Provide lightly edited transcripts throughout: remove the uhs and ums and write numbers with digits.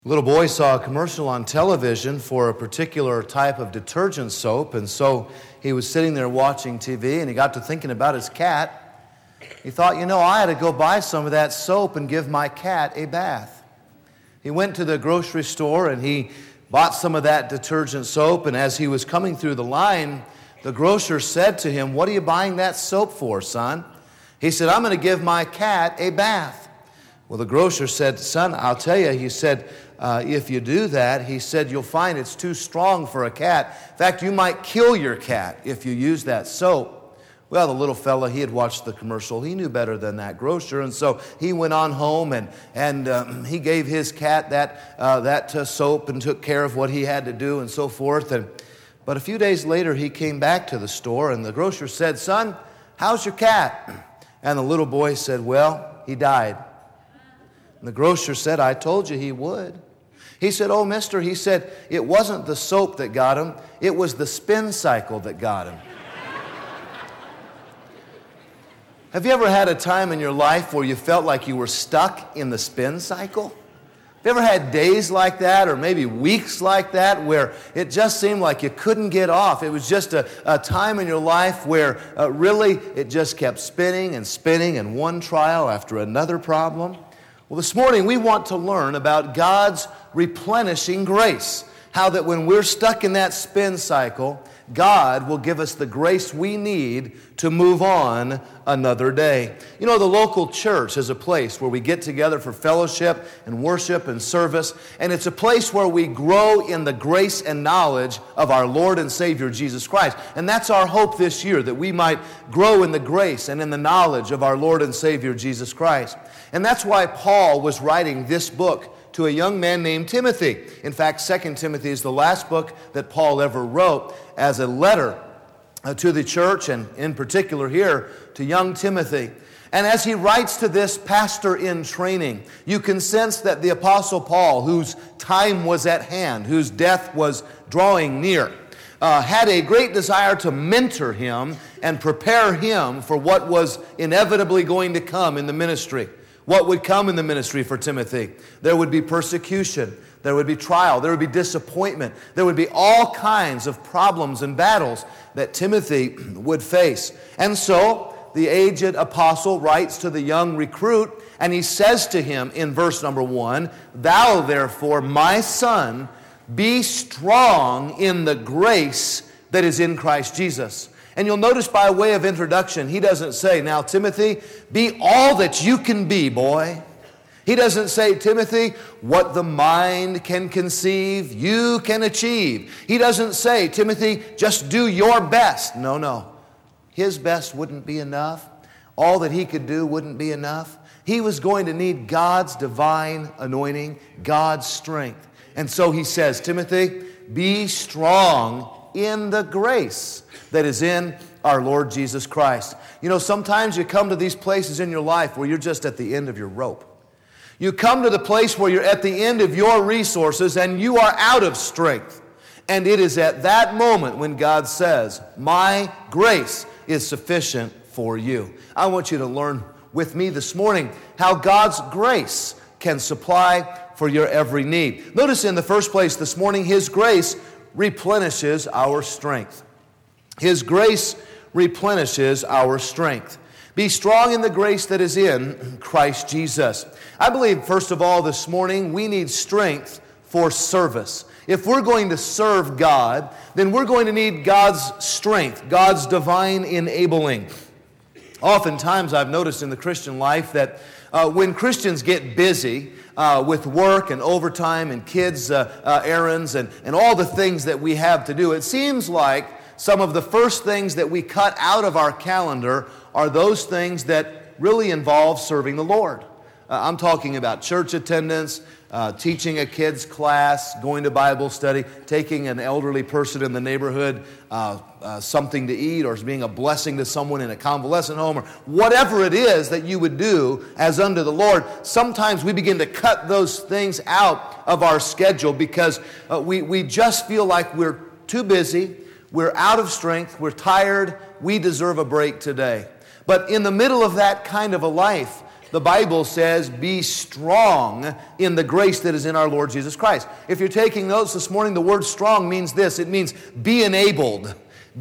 A little boy saw a commercial on television for a particular type of detergent soap, and so he was sitting there watching TV, and he got to thinking about his cat. He thought, I ought to go buy some of that soap and give my cat a bath. He went to the grocery store, and he bought some of that detergent soap, and as he was coming through the line, the grocer said to him, "What are you buying that soap for, son?" He said, "I'm going to give my cat a bath." Well, the grocer said, "Son, I'll tell you," he said, if you do that, he said, "you'll find it's too strong for a cat. In fact, you might kill your cat if you use that soap." Well, the little fella, he had watched the commercial. He knew better than that grocer, and so he went on home and he gave his cat that soap and took care of what he had to do and so forth. But a few days later, he came back to the store, and the grocer said, "Son, how's your cat?" And the little boy said, "Well, he died." And the grocer said, "I told you he would." He said, "Oh, mister," he said, "it wasn't the soap that got him. It was the spin cycle that got him." Have you ever had a time in your life where you felt like you were stuck in the spin cycle? Have you ever had days like that, or maybe weeks like that, where it just seemed like you couldn't get off? It was just a time in your life where really it just kept spinning and spinning, and one trial after another problem. Well, this morning we want to learn about God's replenishing grace. How that when we're stuck in that spin cycle, God will give us the grace we need to move on another day. The local church is a place where we get together for fellowship and worship and service, and it's a place where we grow in the grace and knowledge of our Lord and Savior Jesus Christ. And that's our hope this year, that we might grow in the grace and in the knowledge of our Lord and Savior Jesus Christ. And that's why Paul was writing this book to a young man named Timothy. In fact, 2 Timothy is the last book that Paul ever wrote as a letter to the church, and in particular here to young Timothy. And as he writes to this pastor in training, you can sense that the Apostle Paul, whose time was at hand, whose death was drawing near, had a great desire to mentor him and prepare him for what was inevitably going to come in the ministry. What would come in the ministry for Timothy? There would be persecution. There would be trial. There would be disappointment. There would be all kinds of problems and battles that Timothy would face. And so the aged apostle writes to the young recruit, and he says to him in verse number 1, "Thou therefore, my son, be strong in the grace that is in Christ Jesus." And you'll notice by way of introduction, he doesn't say, "Now, Timothy, be all that you can be, boy." He doesn't say, "Timothy, what the mind can conceive, you can achieve." He doesn't say, "Timothy, just do your best." No. His best wouldn't be enough. All that he could do wouldn't be enough. He was going to need God's divine anointing, God's strength. And so he says, "Timothy, be strong in the grace that is in our Lord Jesus Christ." Sometimes you come to these places in your life where you're just at the end of your rope. You come to the place where you're at the end of your resources and you are out of strength. And it is at that moment when God says, "My grace is sufficient for you." I want you to learn with me this morning how God's grace can supply for your every need. Notice in the first place this morning, His grace replenishes our strength. His grace replenishes our strength. Be strong in the grace that is in Christ Jesus. I believe, first of all, this morning, we need strength for service. If we're going to serve God, then we're going to need God's strength, God's divine enabling. Oftentimes, I've noticed in the Christian life that when Christians get busy with work and overtime and kids' errands and all the things that we have to do, it seems like some of the first things that we cut out of our calendar are those things that really involve serving the Lord. I'm talking about church attendance, teaching a kid's class, going to Bible study, taking an elderly person in the neighborhood something to eat, or being a blessing to someone in a convalescent home, or whatever it is that you would do as unto the Lord. Sometimes we begin to cut those things out of our schedule because we just feel like we're too busy, we're out of strength, we're tired, we deserve a break today. But in the middle of that kind of a life, the Bible says, be strong in the grace that is in our Lord Jesus Christ. If you're taking notes this morning, the word strong means this. It means be enabled.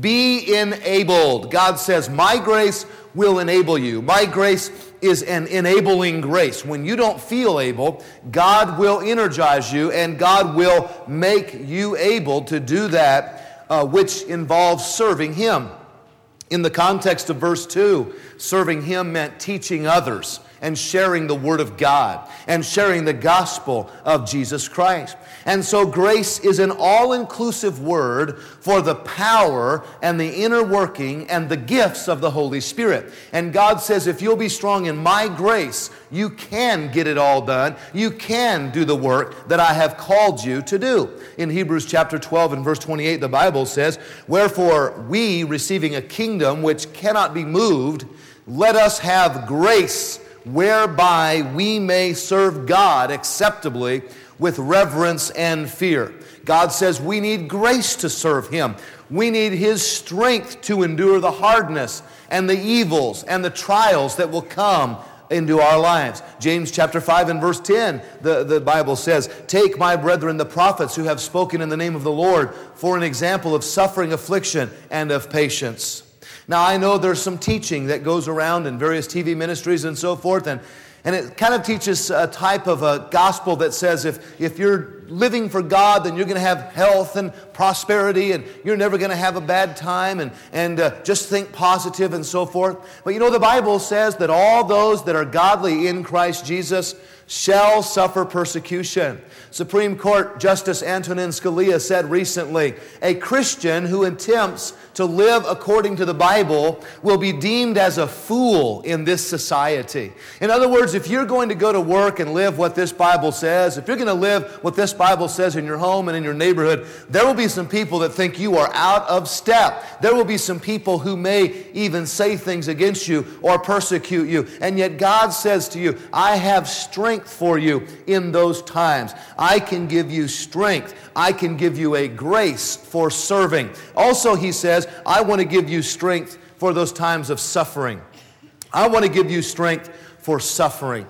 Be enabled. God says, my grace will enable you. My grace is an enabling grace. When you don't feel able, God will energize you and God will make you able to do that which involves serving Him. In the context of verse 2, serving Him meant teaching others and sharing the Word of God and sharing the gospel of Jesus Christ. And so grace is an all-inclusive word for the power and the inner working and the gifts of the Holy Spirit. And God says, if you'll be strong in my grace, you can get it all done. You can do the work that I have called you to do. In Hebrews chapter 12 and verse 28, the Bible says, wherefore we, receiving a kingdom which cannot be moved, let us have grace whereby we may serve God acceptably with reverence and fear. God says we need grace to serve Him. We need His strength to endure the hardness and the evils and the trials that will come into our lives. James chapter 5 and verse 10, the Bible says, take my brethren the prophets who have spoken in the name of the Lord for an example of suffering, affliction, and of patience. Now, I know there's some teaching that goes around in various TV ministries and so forth, and it kind of teaches a type of a gospel that says if you're living for God, then you're going to have health and prosperity, and you're never going to have a bad time, and just think positive and so forth. But you know, the Bible says that all those that are godly in Christ Jesus shall suffer persecution. Supreme Court Justice Antonin Scalia said recently, a Christian who attempts to live according to the Bible will be deemed as a fool in this society. In other words, if you're going to go to work and live what this Bible says, if you're going to live what this Bible says in your home and in your neighborhood, there will be some people that think you are out of step. There will be some people who may even say things against you or persecute you. And yet God says to you, I have strength for you in those times. I can give you strength. I can give you a grace for serving. Also, He says, I want to give you strength for those times of suffering. I want to give you strength for suffering.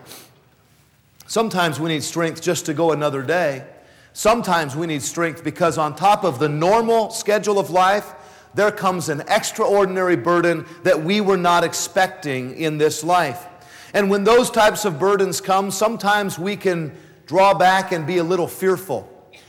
Sometimes we need strength just to go another day. Sometimes we need strength because on top of the normal schedule of life, there comes an extraordinary burden that we were not expecting in this life. And when those types of burdens come, sometimes we can draw back and be a little fearful.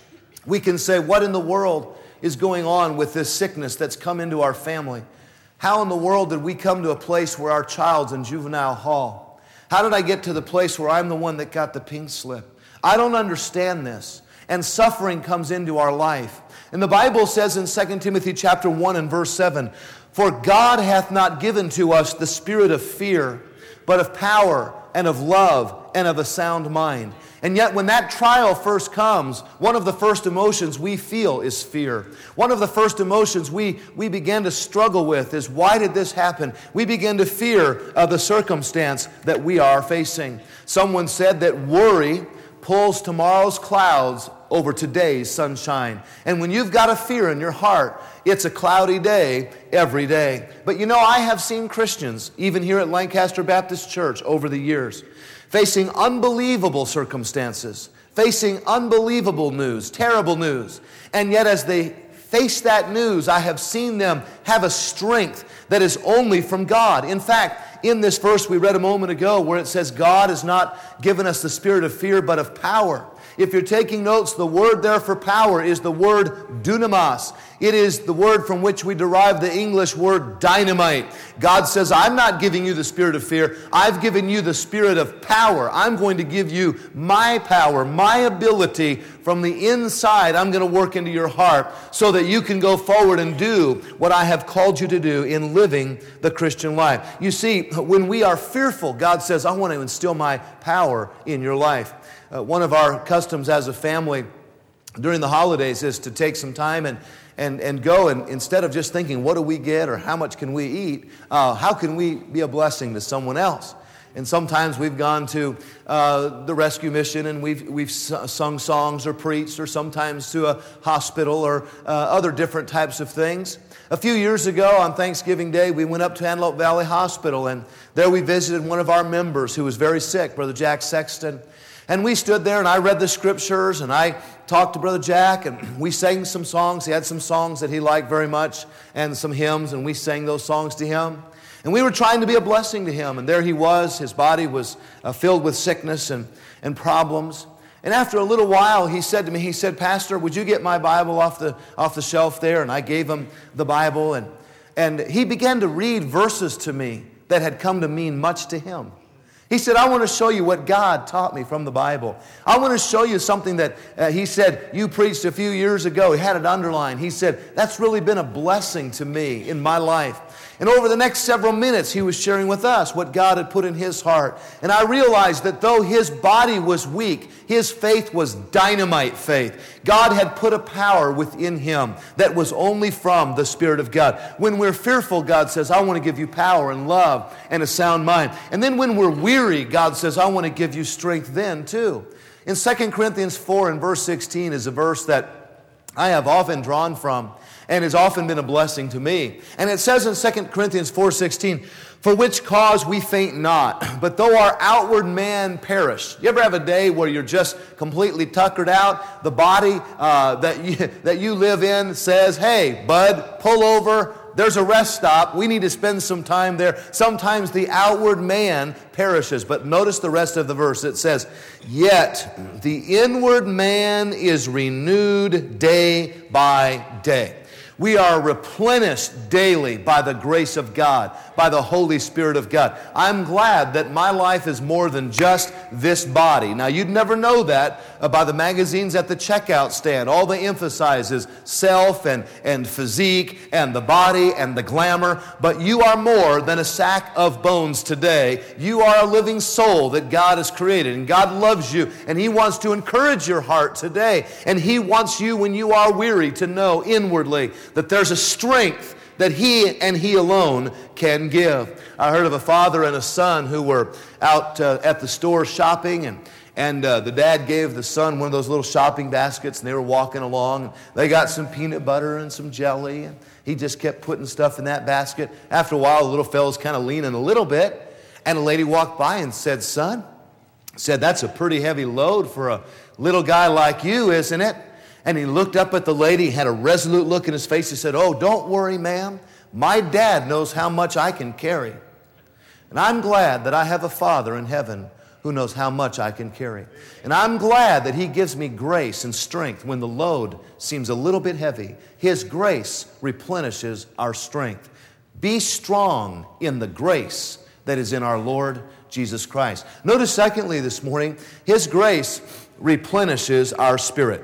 We can say, what in the world is going on with this sickness that's come into our family? How in the world did we come to a place where our child's in juvenile hall? How did I get to the place where I'm the one that got the pink slip? I don't understand this. And suffering comes into our life. And the Bible says in 2 Timothy chapter 1 and verse 7, for God hath not given to us the spirit of fear, but of power and of love and of a sound mind. And yet when that trial first comes, one of the first emotions we feel is fear. One of the first emotions we begin to struggle with is, why did this happen? We begin to fear the circumstance that we are facing. Someone said that worry pulls tomorrow's clouds over today's sunshine. And when you've got a fear in your heart, it's a cloudy day every day. But you know, I have seen Christians, even here at Lancaster Baptist Church over the years, facing unbelievable circumstances, facing unbelievable news, terrible news. And yet as they face that news, I have seen them have a strength that is only from God. In fact, in this verse we read a moment ago where it says God has not given us the spirit of fear but of power. If you're taking notes, the word there for power is the word dunamis. It is the word from which we derive the English word dynamite. God says, I'm not giving you the spirit of fear. I've given you the spirit of power. I'm going to give you my power, my ability from the inside. I'm going to work into your heart so that you can go forward and do what I have called you to do in living the Christian life. You see, when we are fearful, God says, I want to instill my power in your life. One of our customs as a family during the holidays is to take some time and go, and instead of just thinking, what do we get or how much can we eat, how can we be a blessing to someone else? And sometimes we've gone to the rescue mission and we've sung songs or preached, or sometimes to a hospital or other different types of things. A few years ago on Thanksgiving Day, we went up to Antelope Valley Hospital, and there we visited one of our members who was very sick, Brother Jack Sexton. And we stood there and I read the scriptures and I talked to Brother Jack and we sang some songs. He had some songs that he liked very much and some hymns, and we sang those songs to him. And we were trying to be a blessing to him. And there he was. His body was filled with sickness and problems. And after a little while, he said to me, he said, "Pastor, would you get my Bible off the shelf there?" And I gave him the Bible. And he began to read verses to me that had come to mean much to him. He said, "I want to show you what God taught me from the Bible. I want to show you something that," he said, "you preached a few years ago." He had it underlined. He said, "That's really been a blessing to me in my life." And over the next several minutes, he was sharing with us what God had put in his heart. And I realized that though his body was weak, his faith was dynamite faith. God had put a power within him that was only from the Spirit of God. When we're fearful, God says, "I want to give you power and love and a sound mind." And then when we're weary, God says, "I want to give you strength then too." In 2 Corinthians 4 and verse 16 is a verse that I have often drawn from and has often been a blessing to me. And it says in 2 Corinthians 4:16, "For which cause we faint not, but though our outward man perish." You ever have a day where you're just completely tuckered out? The body that you live in says, "Hey, bud, pull over. There's a rest stop. We need to spend some time there." Sometimes the outward man perishes. But notice the rest of the verse. It says, "Yet the inward man is renewed day by day." We are replenished daily by the grace of God, by the Holy Spirit of God. I'm glad that my life is more than just this body. Now, you'd never know that by the magazines at the checkout stand. All they emphasize is self and physique and the body and the glamour. But you are more than a sack of bones today. You are a living soul that God has created. And God loves you. And He wants to encourage your heart today. And He wants you, when you are weary, to know inwardly that there's a strength that He and He alone can give. I heard of a father and a son who were out at the store shopping, and the dad gave the son one of those little shopping baskets, and they were walking along. They got some peanut butter and some jelly, and he just kept putting stuff in that basket. After a while, the little fellow's kind of leaning a little bit, and a lady walked by and said, "Son," said, "that's a pretty heavy load for a little guy like you, isn't it?" And he looked up at the lady, had a resolute look in his face. He said, "Oh, don't worry, ma'am. My dad knows how much I can carry. And I'm glad that I have a Father in heaven who knows how much I can carry. And I'm glad that He gives me grace and strength when the load seems a little bit heavy. His grace replenishes our strength. Be strong in the grace that is in our Lord Jesus Christ." Notice secondly this morning, His grace replenishes our spirit.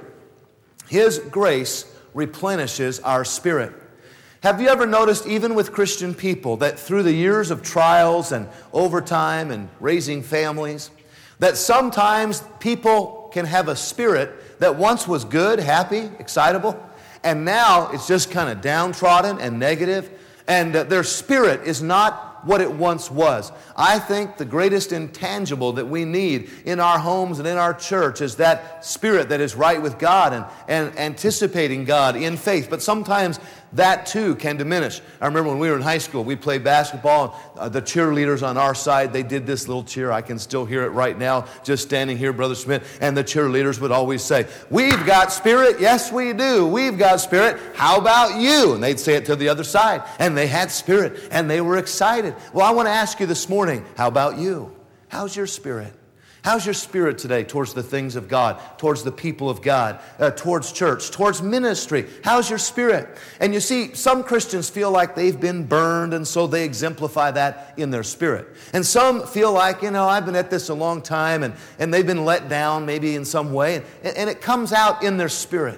His grace replenishes our spirit. Have you ever noticed, even with Christian people, that through the years of trials and overtime and raising families, that sometimes people can have a spirit that once was good, happy, excitable, and now it's just kind of downtrodden and negative, and their spirit is not what it once was. I think the greatest intangible that we need in our homes and in our church is that spirit that is right with God and anticipating God in faith. But sometimes that too can diminish. I remember when we were in high school, we played basketball. The cheerleaders on our side, they did this little cheer. I can still hear it right now, just standing here, Brother Smith. And the cheerleaders would always say, "We've got spirit." "Yes, we do. We've got spirit. How about you?" And they'd say it to the other side. And they had spirit, and they were excited. Well, I want to ask you this morning, how about you? How's your spirit? How's your spirit today towards the things of God, towards the people of God, towards church, towards ministry? How's your spirit? And you see, some Christians feel like they've been burned, and so they exemplify that in their spirit. And some feel like, I've been at this a long time, and they've been let down maybe in some way, and it comes out in their spirit.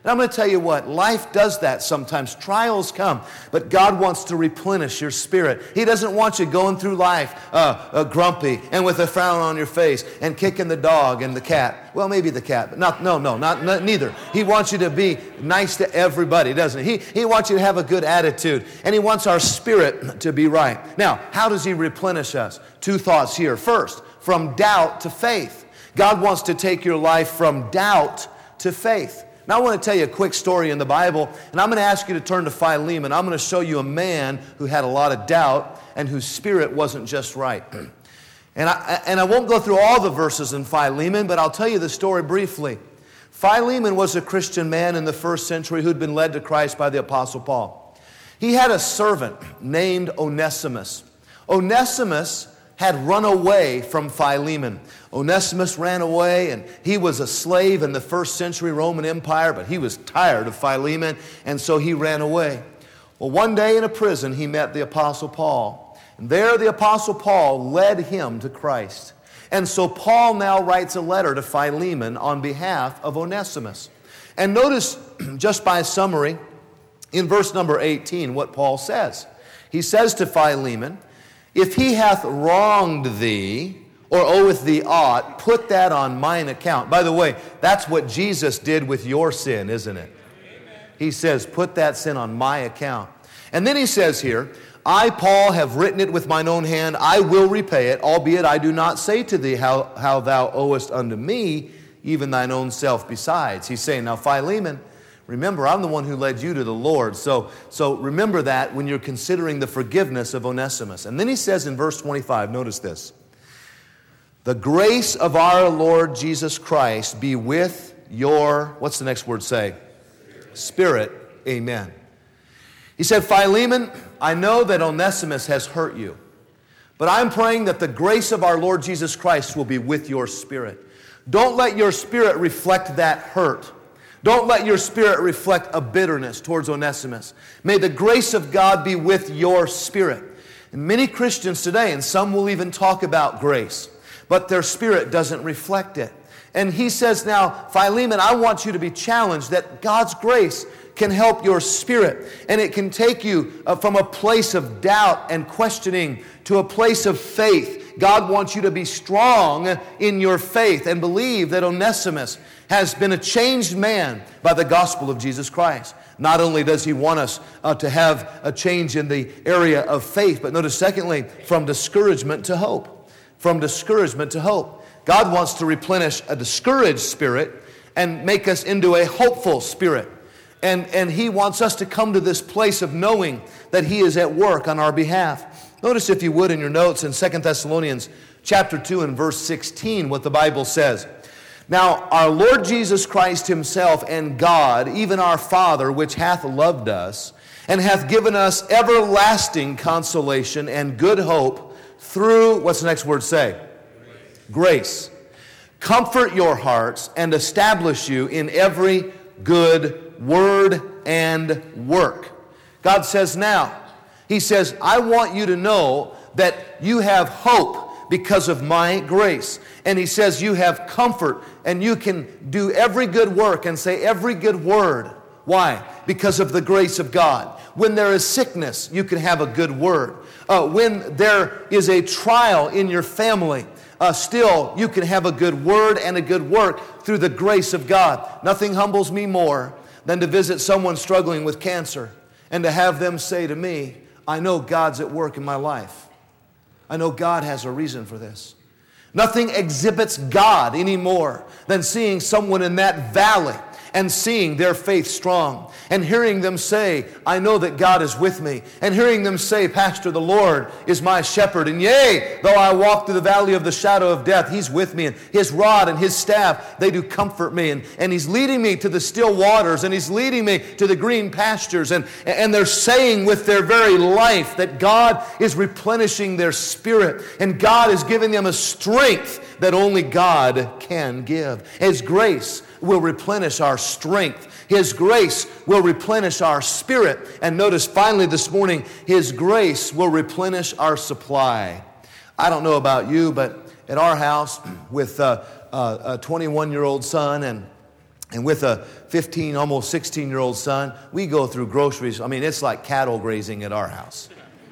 And I'm going to tell you what, life does that sometimes. Trials come, but God wants to replenish your spirit. He doesn't want you going through life grumpy and with a frown on your face and kicking the dog and the cat. Well, maybe the cat, but not neither. He wants you to be nice to everybody, doesn't he? He wants you to have a good attitude, and he wants our spirit to be right. Now, how does he replenish us? Two thoughts here. First, from doubt to faith. God wants to take your life from doubt to faith. Now I want to tell you a quick story in the Bible, and I'm going to ask you to turn to Philemon. I'm going to show you a man who had a lot of doubt and whose spirit wasn't just right. And I won't go through all the verses in Philemon, but I'll tell you the story briefly. Philemon was a Christian man in the first century who'd been led to Christ by the Apostle Paul. He had a servant named Onesimus. Onesimus had run away from Philemon. Onesimus ran away, and he was a slave in the first century Roman Empire, but he was tired of Philemon, and so he ran away. Well, one day in a prison, he met the Apostle Paul. And there the Apostle Paul led him to Christ. And so Paul now writes a letter to Philemon on behalf of Onesimus. And notice, just by summary, in verse number 18, what Paul says. He says to Philemon, "If he hath wronged thee, or oweth thee aught, put that on mine account." By the way, that's what Jesus did with your sin, isn't it? Amen. He says, put that sin on my account. And then he says here, "I, Paul, have written it with mine own hand. I will repay it, albeit I do not say to thee how thou owest unto me, even thine own self besides." He's saying, now Philemon, remember, I'm the one who led you to the Lord. So remember that when you're considering the forgiveness of Onesimus. And then he says in verse 25, notice this. "The grace of our Lord Jesus Christ be with your," what's the next word say? Spirit. Amen. He said, "Philemon, I know that Onesimus has hurt you, but I'm praying that the grace of our Lord Jesus Christ will be with your spirit. Don't let your spirit reflect that hurt. Don't let your spirit reflect a bitterness towards Onesimus. May the grace of God be with your spirit." And many Christians today, and some will even talk about grace, but their spirit doesn't reflect it. And he says now, Philemon, I want you to be challenged that God's grace can help your spirit. And it can take you from a place of doubt and questioning to a place of faith. God wants you to be strong in your faith and believe that Onesimus has been a changed man by the gospel of Jesus Christ. Not only does he want us to have a change in the area of faith, but notice secondly, from discouragement to hope. From discouragement to hope. God wants to replenish a discouraged spirit and make us into a hopeful spirit. And he wants us to come to this place of knowing that he is at work on our behalf. Notice, if you would, in your notes in 2 Thessalonians chapter 2 and verse 16, what the Bible says. "Now our Lord Jesus Christ himself and God, even our Father, which hath loved us, and hath given us everlasting consolation and good hope through," what's the next word say? Grace. "Comfort your hearts and establish you in every good word and work." God says now, he says, I want you to know that you have hope because of my grace. And he says you have comfort and you can do every good work and say every good word. Why? Because of the grace of God. When there is sickness, you can have a good word. When there is a trial in your family, still you can have a good word and a good work through the grace of God. Nothing humbles me more than to visit someone struggling with cancer and to have them say to me, I know God's at work in my life. I know God has a reason for this. Nothing exhibits God any more than seeing someone in that valley and seeing their faith strong and hearing them say, I know that God is with me, and hearing them say, Pastor, the Lord is my shepherd, and yea, though I walk through the valley of the shadow of death, He's with me, and His rod and His staff, they do comfort me, and He's leading me to the still waters, and He's leading me to the green pastures, and they're saying with their very life that God is replenishing their spirit, and God is giving them a strength that only God can give. His grace will replenish our strength. His grace will replenish our spirit. And notice finally this morning, His grace will replenish our supply. I don't know about you, but at our house with a 21-year-old son And with a 15, almost 16-year-old son, we go through groceries. I mean, it's like cattle grazing at our house.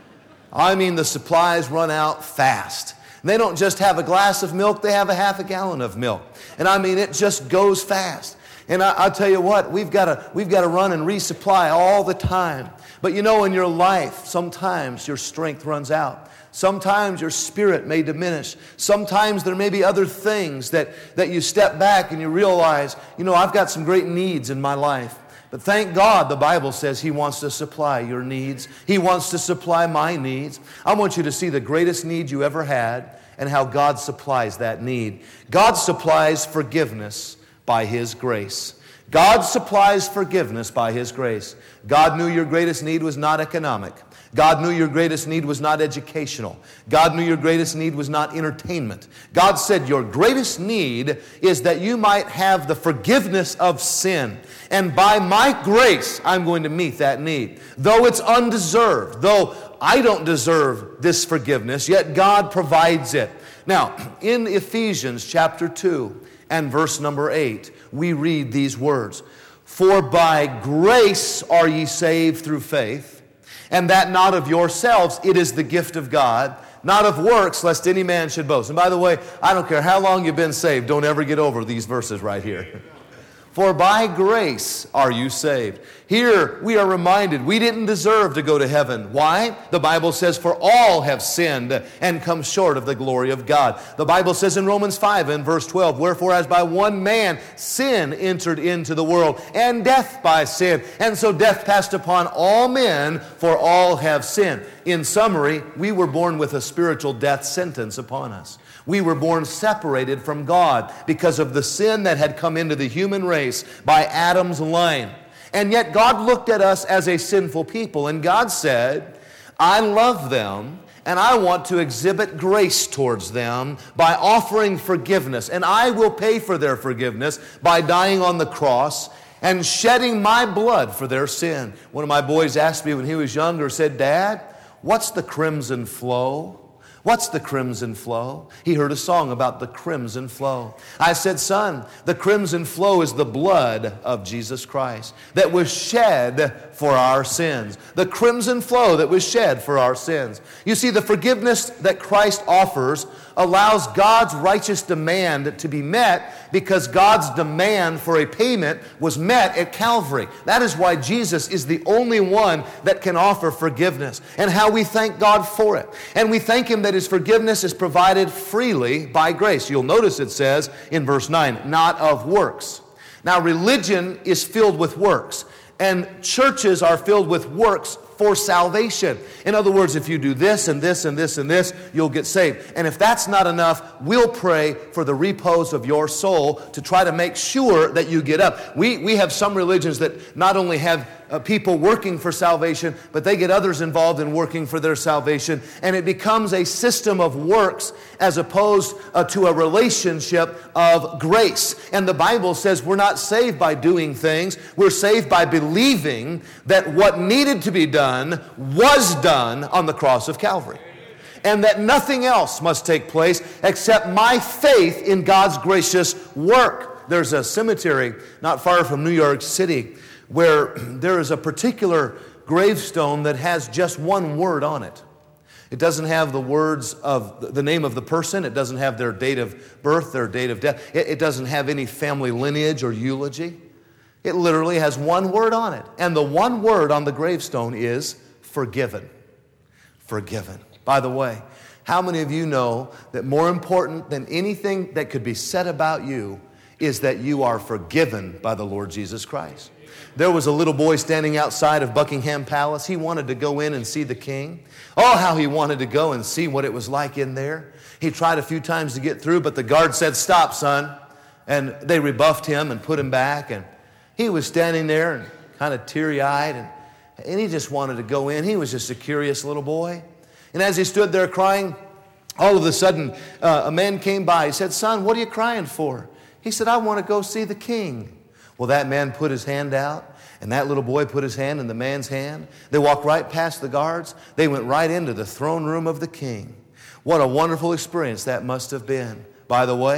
I mean, the supplies run out fast. And they don't just have a glass of milk, they have a half a gallon of milk. And I mean, it just goes fast. And I'll tell you what, we've got to run and resupply all the time. But you know, in your life, sometimes your strength runs out. Sometimes your spirit may diminish. Sometimes there may be other things that you step back and you realize, you know, I've got some great needs in my life. But thank God the Bible says He wants to supply your needs. He wants to supply my needs. I want you to see the greatest need you ever had and how God supplies that need. God supplies forgiveness by His grace. God supplies forgiveness by His grace. God knew your greatest need was not economic. God knew your greatest need was not educational. God knew your greatest need was not entertainment. God said your greatest need is that you might have the forgiveness of sin. And by my grace, I'm going to meet that need. Though it's undeserved, though I don't deserve this forgiveness, yet God provides it. Now, in Ephesians chapter 2 and verse number 8, we read these words, "For by grace are ye saved through faith, and that not of yourselves, it is the gift of God, not of works, lest any man should boast." And by the way, I don't care how long you've been saved, don't ever get over these verses right here. For by grace are you saved. Here we are reminded we didn't deserve to go to heaven. Why? The Bible says, for all have sinned and come short of the glory of God. The Bible says in Romans 5 and verse 12, wherefore as by one man sin entered into the world, and death by sin. And so death passed upon all men, for all have sinned. In summary, we were born with a spiritual death sentence upon us. We were born separated from God because of the sin that had come into the human race by Adam's line. And yet God looked at us as a sinful people, and God said, I love them, and I want to exhibit grace towards them by offering forgiveness. And I will pay for their forgiveness by dying on the cross and shedding my blood for their sin. One of my boys asked me when he was younger, said, Dad, what's the crimson flow? What's the crimson flow? He heard a song about the crimson flow. I said, son, the crimson flow is the blood of Jesus Christ that was shed for our sins. The crimson flow that was shed for our sins. You see, the forgiveness that Christ offers allows God's righteous demand to be met because God's demand for a payment was met at Calvary. That is why Jesus is the only one that can offer forgiveness, and how we thank God for it. And we thank Him that His forgiveness is provided freely by grace. You'll notice it says in verse 9, not of works. Now, religion is filled with works, and churches are filled with works for salvation. In other words, if you do this and this and this and this, you'll get saved. And if that's not enough, we'll pray for the repose of your soul to try to make sure that you get up. We have some religions that not only have people working for salvation, but they get others involved in working for their salvation. And it becomes a system of works as opposed to a relationship of grace. And the Bible says we're not saved by doing things. We're saved by believing that what needed to be done was done on the cross of Calvary. And that nothing else must take place except my faith in God's gracious work. There's a cemetery not far from New York City where there is a particular gravestone that has just one word on it. It doesn't have the words of the name of the person. It doesn't have their date of birth, their date of death. It doesn't have any family lineage or eulogy. It literally has one word on it. And the one word on the gravestone is forgiven. Forgiven. By the way, how many of you know that more important than anything that could be said about you is that you are forgiven by the Lord Jesus Christ? There was a little boy standing outside of Buckingham Palace. He wanted to go in and see the king. Oh, how he wanted to go and see what it was like in there. He tried a few times to get through, but the guard said, stop, son. And they rebuffed him and put him back. And he was standing there and kind of teary-eyed. And he just wanted to go in. He was just a curious little boy. And as he stood there crying, all of a sudden, a man came by. He said, son, what are you crying for? He said, I want to go see the king. Well, that man put his hand out, and that little boy put his hand in the man's hand. They walked right past the guards. They went right into the throne room of the king. What a wonderful experience that must have been. By the way,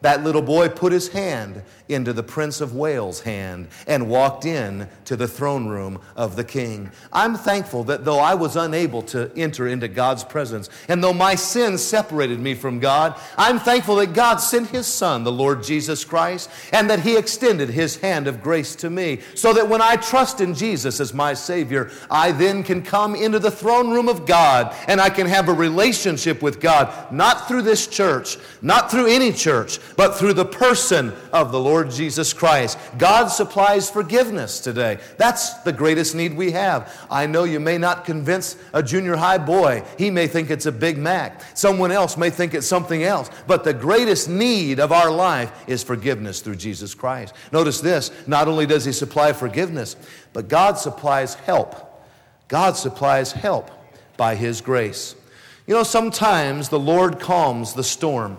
That little boy put his hand into the Prince of Wales' hand and walked in to the throne room of the King. I'm thankful that though I was unable to enter into God's presence, and though my sins separated me from God, I'm thankful that God sent His Son, the Lord Jesus Christ, and that He extended His hand of grace to me, so that when I trust in Jesus as my Savior, I then can come into the throne room of God, and I can have a relationship with God, not through this church, not through any church, but through the person of the Lord Jesus Christ. God supplies forgiveness today. That's the greatest need we have. I know you may not convince a junior high boy. He may think it's a Big Mac. Someone else may think it's something else. But the greatest need of our life is forgiveness through Jesus Christ. Notice this, not only does He supply forgiveness, but God supplies help. God supplies help by His grace. You know, sometimes the Lord calms the storm.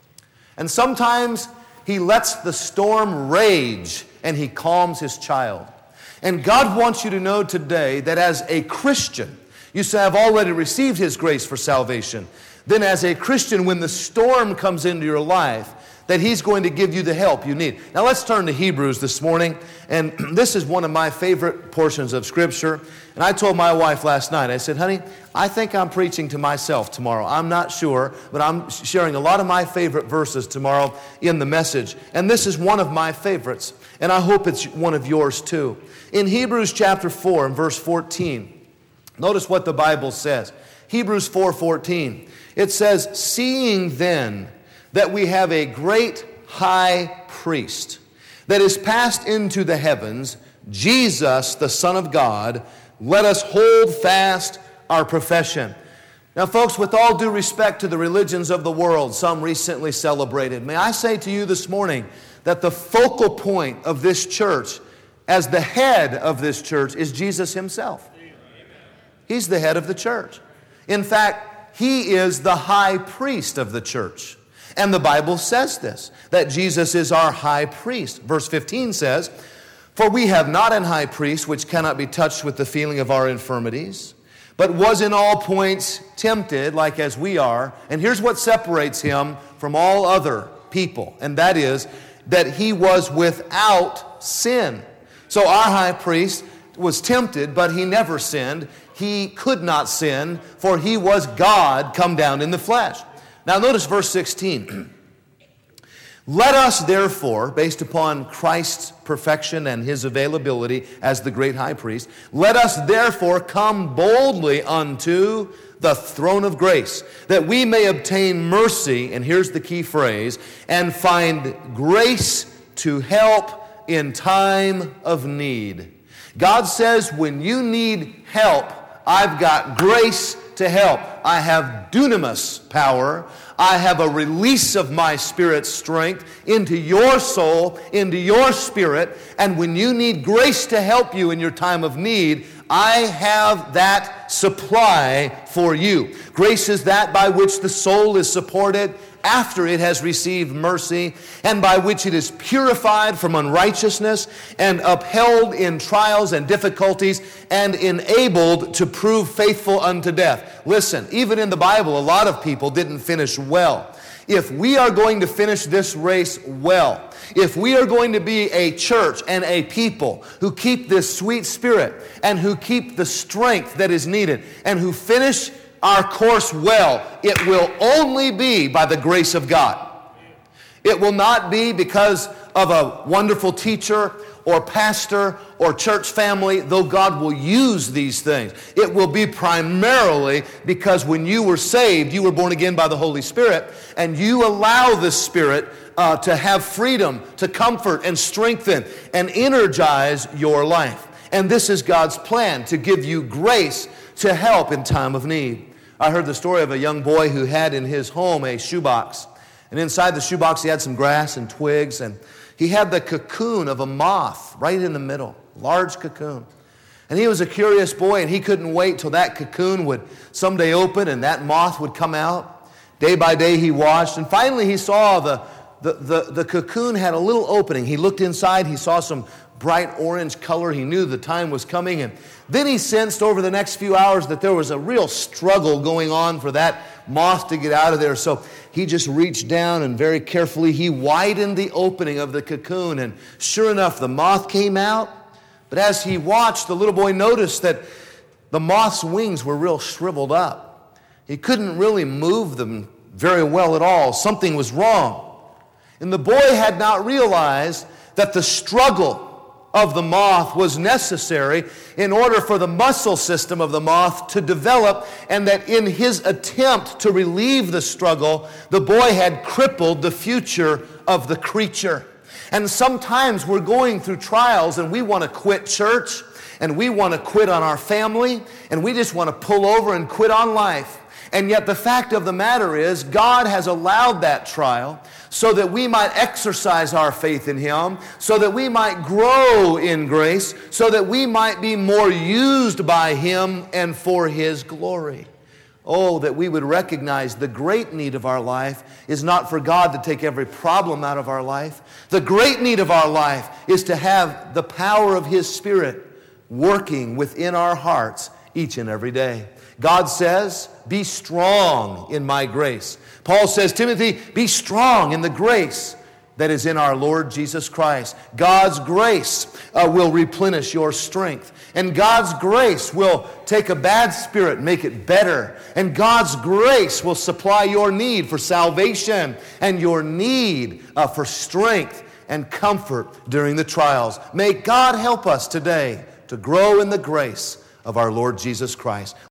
And sometimes He lets the storm rage and He calms His child. And God wants you to know today that as a Christian, you say, I've already received His grace for salvation. Then as a Christian, when the storm comes into your life, that He's going to give you the help you need. Now let's turn to Hebrews this morning. And this is one of my favorite portions of Scripture. And I told my wife last night, I said, honey, I think I'm preaching to myself tomorrow. I'm not sure, but I'm sharing a lot of my favorite verses tomorrow in the message. And this is one of my favorites. And I hope it's one of yours too. In Hebrews chapter 4 and verse 14, notice what the Bible says. Hebrews 4:14. It says, seeing then that we have a great high priest that is passed into the heavens, Jesus, the Son of God, let us hold fast our profession. Now, folks, with all due respect to the religions of the world, some recently celebrated, may I say to you this morning that the focal point of this church, as the head of this church, is Jesus Himself. He's the head of the church. In fact, He is the high priest of the church. And the Bible says this, that Jesus is our high priest. Verse 15 says, for we have not an high priest which cannot be touched with the feeling of our infirmities, but was in all points tempted like as we are. And here's what separates Him from all other people, and that is that He was without sin. So our high priest was tempted, but He never sinned. He could not sin, for He was God come down in the flesh. Now notice verse 16. Let us therefore, based upon Christ's perfection and His availability as the great high priest, let us therefore come boldly unto the throne of grace, that we may obtain mercy, and here's the key phrase, and find grace to help in time of need. God says, when you need help, I've got grace to help. I have dunamis power. I have a release of my Spirit's strength into your soul, into your spirit. And when you need grace to help you in your time of need, I have that supply for you. Grace is that by which the soul is supported after it has received mercy, and by which it is purified from unrighteousness and upheld in trials and difficulties and enabled to prove faithful unto death. Listen, even in the Bible, a lot of people didn't finish well. If we are going to finish this race well, if we are going to be a church and a people who keep this sweet spirit and who keep the strength that is needed and who finish our course well, it will only be by the grace of God. It will not be because of a wonderful teacher or pastor or church family, though God will use these things. It will be primarily because when you were saved, you were born again by the Holy Spirit, and you allow the Spirit to have freedom, to comfort and strengthen and energize your life. And this is God's plan, to give you grace to help in time of need. I heard the story of a young boy who had in his home a shoebox. And inside the shoebox he had some grass and twigs, and he had the cocoon of a moth right in the middle, large cocoon. And he was a curious boy, and he couldn't wait till that cocoon would someday open and that moth would come out. Day by day he watched, and finally he saw the cocoon had a little opening. He looked inside, he saw some bright orange color. He knew the time was coming. And then he sensed over the next few hours that there was a real struggle going on for that moth to get out of there. So he just reached down and very carefully he widened the opening of the cocoon. And sure enough, the moth came out. But as he watched, the little boy noticed that the moth's wings were real shriveled up. He couldn't really move them very well at all. Something was wrong. And the boy had not realized that the struggle of the moth was necessary in order for the muscle system of the moth to develop, and that in his attempt to relieve the struggle, the boy had crippled the future of the creature. And sometimes we're going through trials and we want to quit church, and we want to quit on our family, and we just want to pull over and quit on life. And yet the fact of the matter is, God has allowed that trial so that we might exercise our faith in Him, so that we might grow in grace, so that we might be more used by Him and for His glory. Oh, that we would recognize the great need of our life is not for God to take every problem out of our life. The great need of our life is to have the power of His Spirit working within our hearts each and every day. God says, be strong in my grace. Paul says, Timothy, be strong in the grace that is in our Lord Jesus Christ. God's grace will replenish your strength. And God's grace will take a bad spirit and make it better. And God's grace will supply your need for salvation and your need for strength and comfort during the trials. May God help us today to grow in the grace of our Lord Jesus Christ.